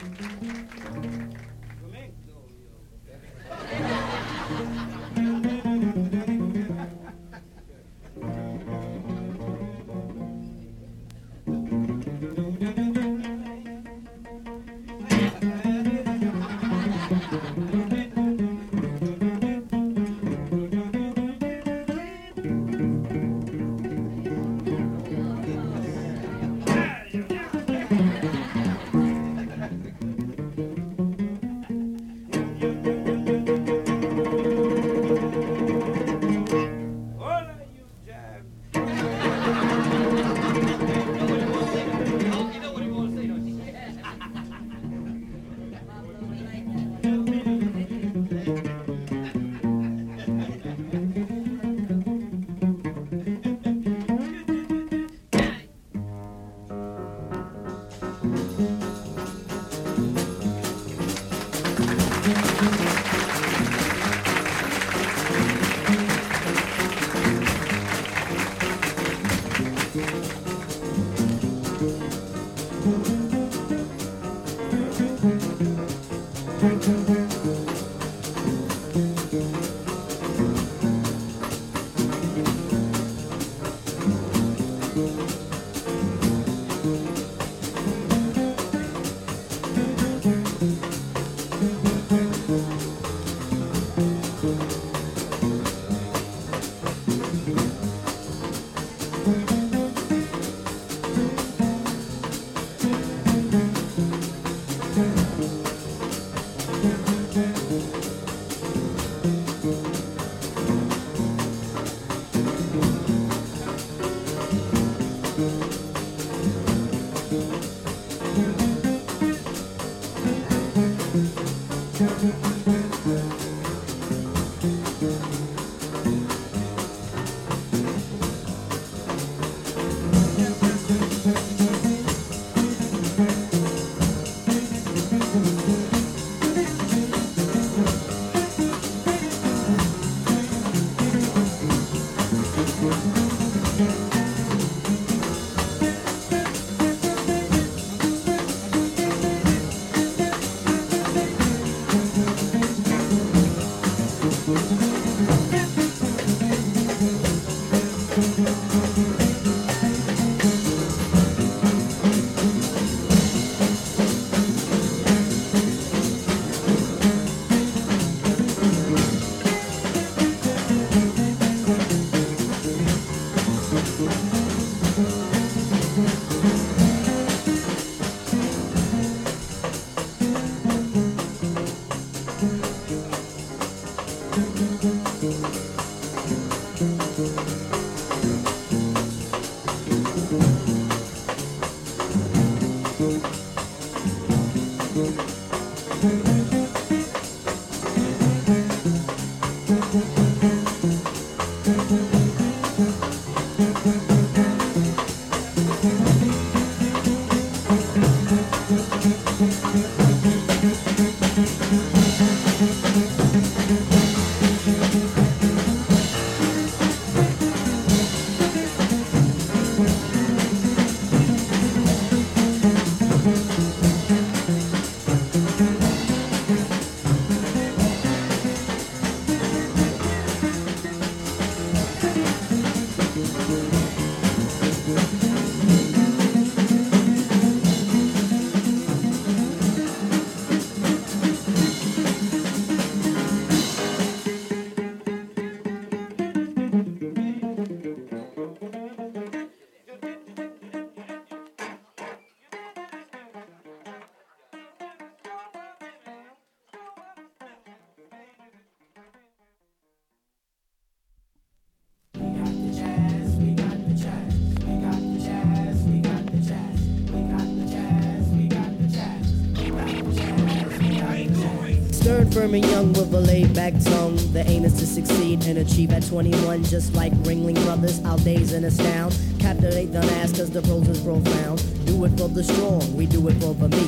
Stern, firm, and young with a laid-back tongue. The aim is to succeed and achieve at 21. Just like Ringling Brothers, our days in astound. Captivate the mass cause the prose is profound. Do it for the strong, we do it for the meek.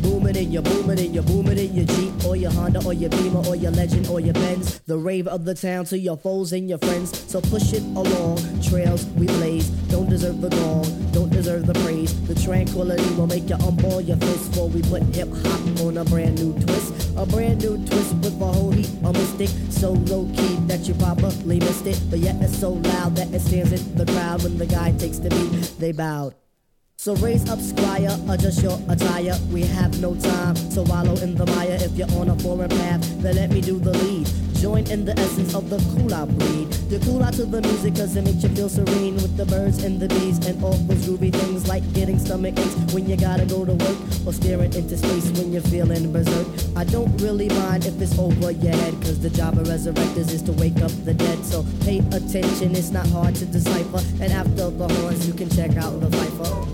booming and you're booming and you're booming in your Jeep or your Honda or your Beamer or your Legend or your Benz. The rave of the town to your foes and your friends. So push it along, trails we blaze. Don't deserve the gong, don't deserve the praise. The tranquility will make you unball your fist before we put hip hop on a brand new twist. A brand new twist with a whole heap of mystic. So low key that you probably missed it, but yet it's so loud that it stands in the crowd. When the guy takes the beat, they bowed. So raise up, squire, adjust your attire. We have no time to wallow in the mire. If you're on a foreign path, then let me do the lead. Join in the essence of the cool out breed. You cool out to the music cause it makes you feel serene. With the birds and the bees and all those groovy things, like getting stomach aches when you gotta go to work, or staring into space when you're feeling berserk. I don't really mind if it's over your head, cause the job of resurrectors is to wake up the dead. So pay attention, it's not hard to decipher. And after the horns you can check out the Viper.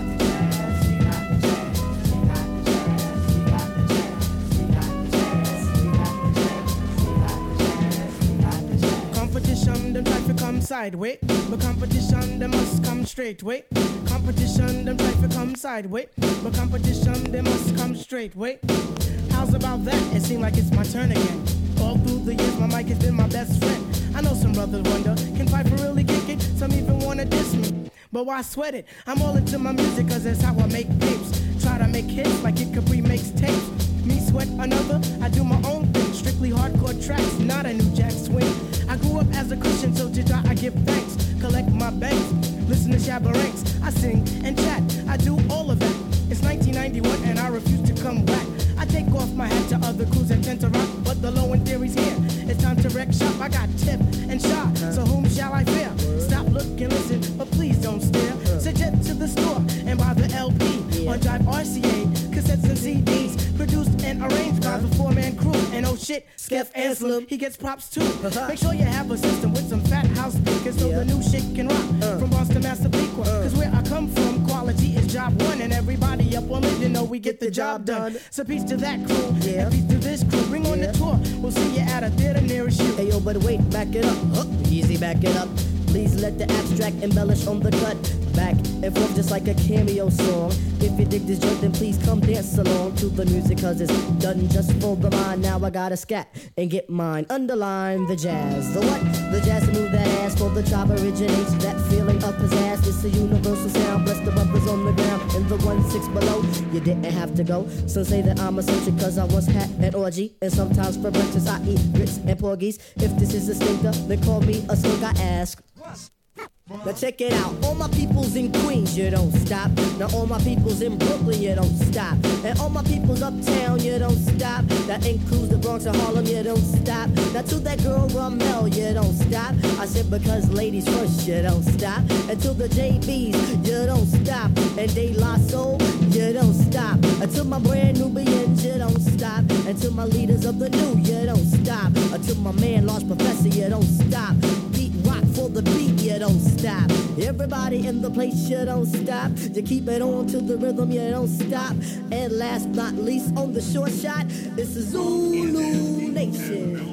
Competition, them try to come sideways, but competition, they must come straight way. Competition, them try to come sideways, but competition, they must come straight way. How's about that? It seems like it's my turn again. All through the years, my mic has been my best friend. I know some brothers wonder, can Piper really kick it? Some even wanna diss me, but why sweat it? I'm all into my music cause that's how I make tapes. Try to make hits like Kid Capri makes tapes. Me sweat another, I do my own thing. Strictly hardcore tracks, not a new jack swing. I grew up as a Christian, so to God I give thanks. Collect my banks, listen to Shabba Ranks. I sing and chat, I do all of that. It's 1991 and I refuse to come back. I take off my hat to other crews that tend to rock, but the low end theory's here. It's time to wreck shop. I got tip and shot, so whom shall I fear? Stop, look, and listen, but please don't stare. Suggest to the store and buy the LP on Drive RCA, cassettes and CDs, produced and arranged by the four-man crew. And oh shit, Skeff Anselm, he gets props too. Make sure you have a system with some fat house speakers so the new shit can rock. From Boston, Massapequa, cause where I come from, quality is job one, and everybody up on it, you know we get the job done. So peace to that crew, and peace to this crew. Bring on the tour, we'll see you at a theater nearest you. Hey yo, but wait, back it up. Easy, back it up. Please let the abstract embellish on the cut. Back and forth just like a cameo song. If you dig this joint, then please come dance along to the music, cause it's done just for the mind. Now I gotta scat and get mine. Underline the jazz. The what? The jazz to move that ass for the chop originates. That feeling of pizzazz. It's a universal sound. Bless the brothers on the ground and the 1-6 below. You didn't have to go. Some say that I'm eccentric cause I once had an orgy. And sometimes for breakfast I eat grits and porgies. If this is a stinker, then call me a slink, I ask. Now check it out, all my peoples in Queens, you don't stop. Now all my peoples in Brooklyn, you don't stop. And all my peoples uptown, you don't stop. That includes the Bronx and Harlem, you don't stop. Now to that girl Ramel, you don't stop. I said because ladies first, you don't stop. And to the JBs, you don't stop. And De La Soul, you don't stop. And to my brand Nubians, you don't stop. And to my leaders of the new, you don't stop. And to my man Large Professor, you don't stop. Beat rock for the beat, you don't stop. Everybody in the place, you don't stop. You keep it on to the rhythm, you don't stop. And last not least, on the short shot, it's the Zulu Nation.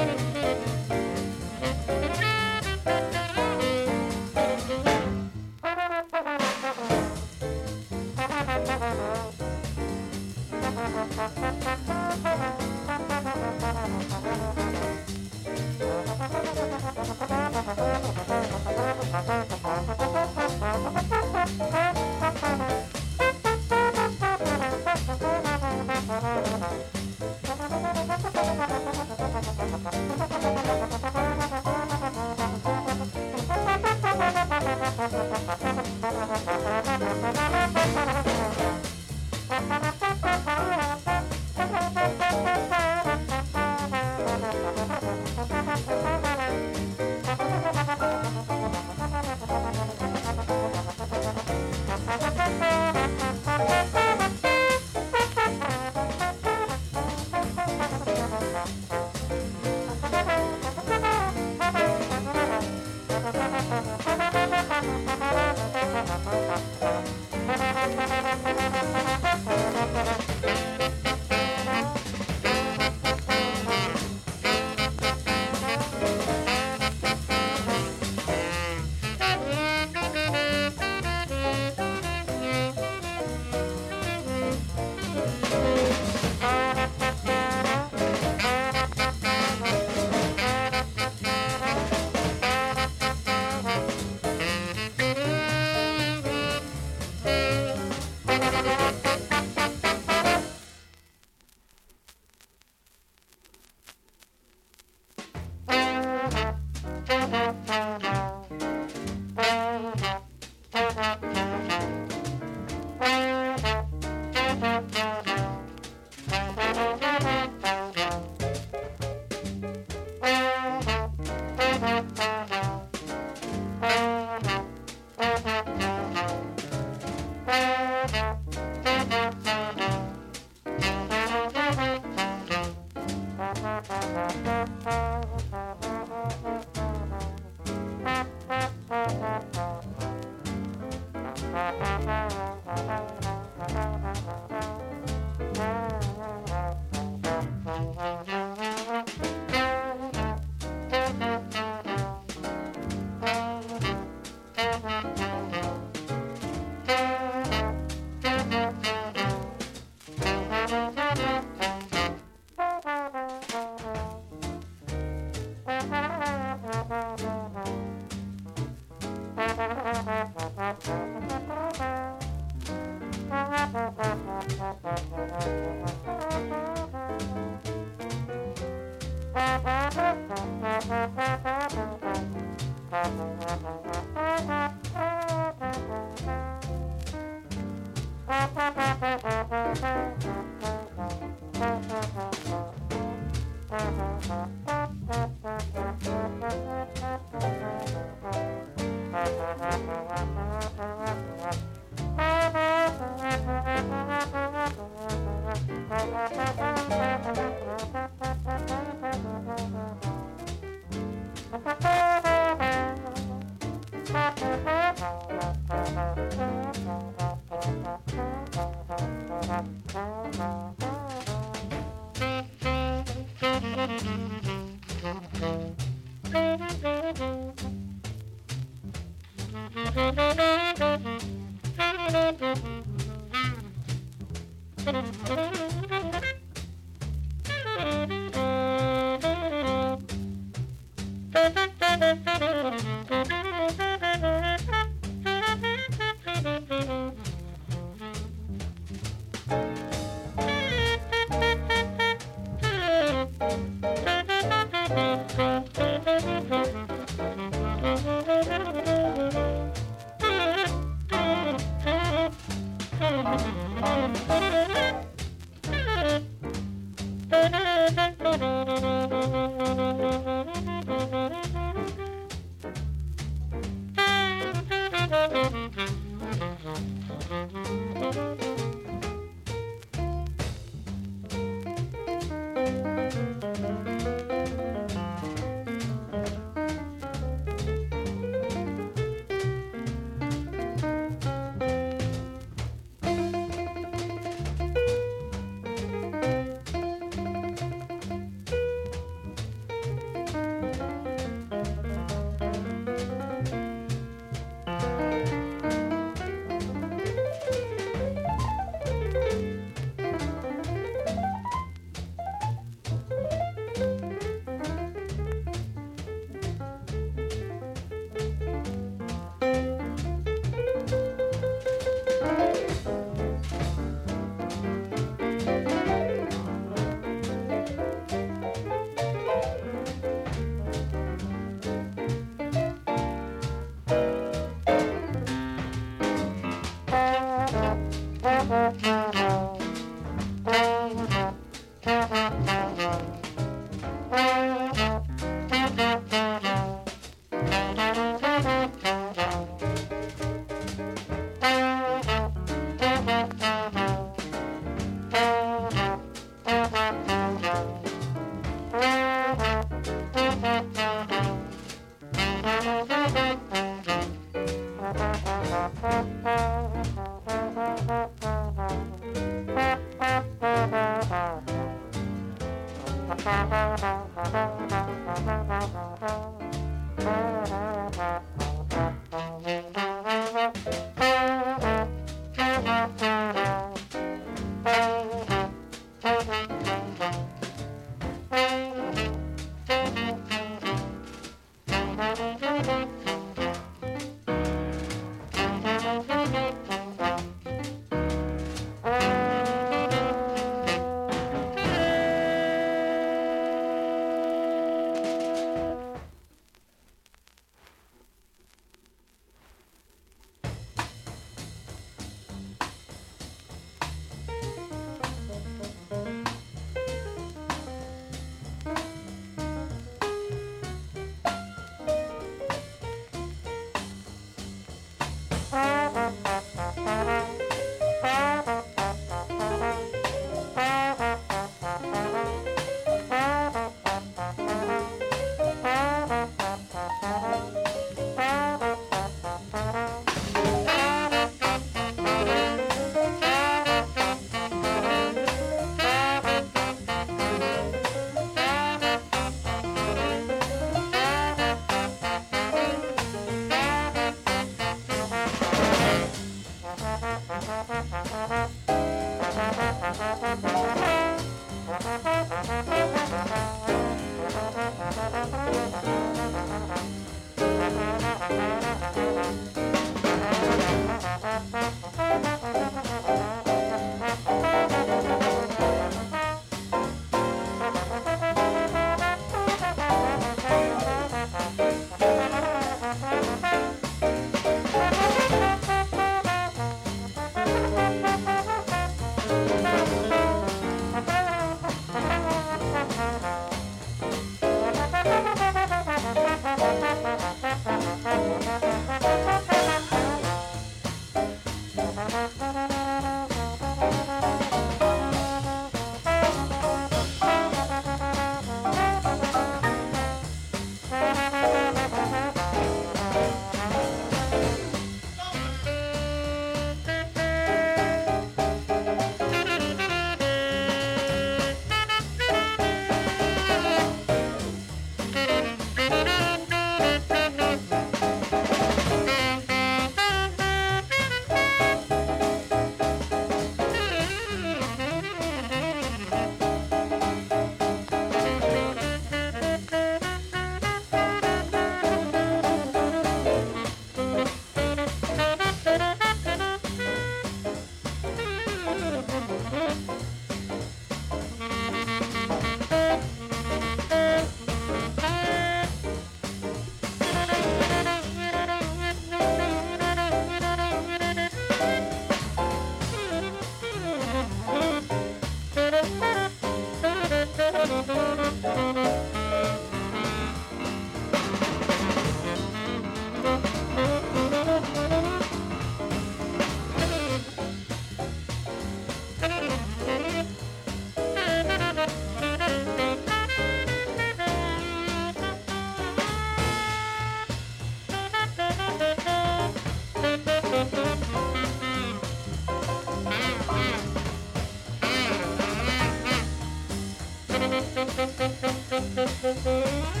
Thank you.